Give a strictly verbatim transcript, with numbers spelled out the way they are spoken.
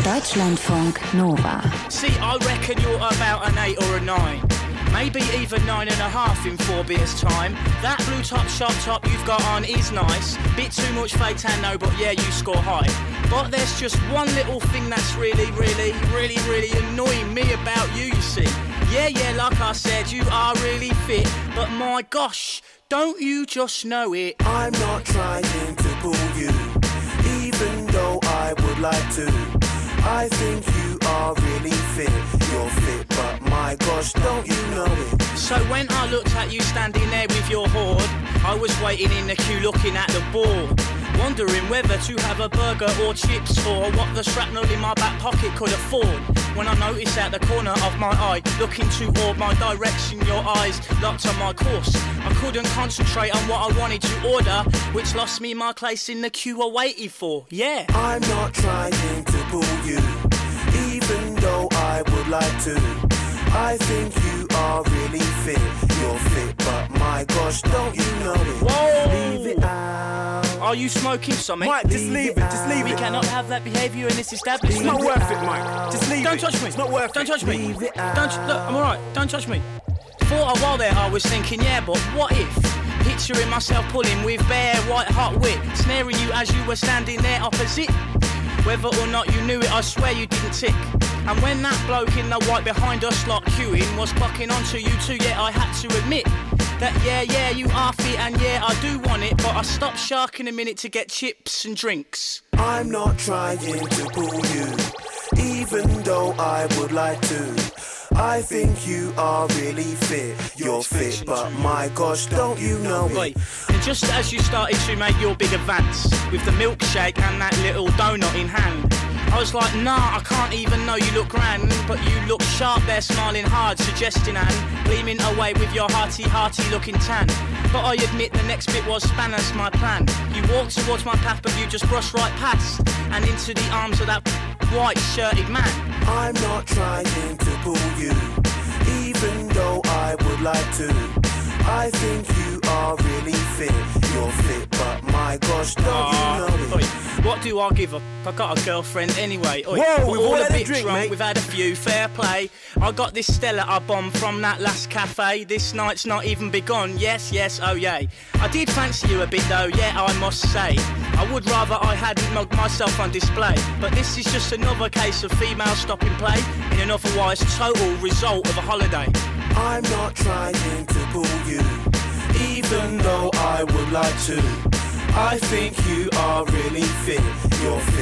Deutschlandfunk Nova. See, I reckon you're about an eight or a nine. Maybe even nine and a half in four beers time. That blue top sharp top you've got on is nice. Bit too much fake tan, no, but yeah, you score high. But there's just one little thing that's really, really, really, really annoying me about you, you see. Yeah, yeah, like I said, you are really fit. But my gosh, don't you just know it? I'm not trying to pull you, even though I would like to. I think you are really fit. You're fit, but my gosh, don't you know it? So when I looked at you standing there with your hoard, I was waiting in the queue looking at the board, wondering whether to have a burger or chips, or what the shrapnel in my back pocket could afford. When I noticed at the corner of my eye, looking toward my direction, your eyes locked on my course. I couldn't concentrate on what I wanted to order, which lost me my place in the queue I waited for. Yeah. I'm not trying to pull you, even though I would like to. I think you are really fit. You're fit, but my gosh, don't you know it? Whoa! Leave it out. Are you smoking something? Mike, just leave it, just leave We it. cannot have that behaviour in this establishment. It's not worth it, Mike. Just leave Don't it. touch me. It's not worth Don't it. touch me. Leave it out. Don't look. I'm alright. Don't touch me. For a while there, I was thinking, yeah, but what if? Picturing myself pulling with bare white hot wit, snaring you as you were standing there opposite. Whether or not you knew it, I swear you didn't tick. And when that bloke in the white behind us lot queuing was clocking onto you too, yeah, I had to admit that yeah, yeah, you are fit and yeah, I do want it, but I stopped sharking a minute to get chips and drinks. I'm not trying to pull you, even though I would like to. I think you are really fit. You're fit, but my gosh, don't you know Right. it? And just as you started to make your big advance with the milkshake and that little donut in hand, I was like, nah, I can't even know you look grand. But you look sharp there, smiling hard, suggesting and gleaming away with your hearty, hearty looking tan. But I admit the next bit was spanners my plan. You walked towards my path, but you just brushed right past and into the arms of that white shirted man. I'm not trying to pull you, even though I would like to. I think you are really fit. You're fit, but my gosh, don't Ah, you know oi, it? what do I give a f? I got a girlfriend anyway. Oi, Whoa, we're we've all a had a bit drink, drunk, mate. we've had a few, fair play. I got this Stella I bombed from that last cafe. This night's not even begun, yes, yes, oh yay. I did fancy you a bit though, yeah, I must say. I would rather I hadn't mugged myself on display. But this is just another case of female stopping play in an otherwise total result of a holiday. I'm not trying to pull you, even though I would like to. I think you are really fit. You're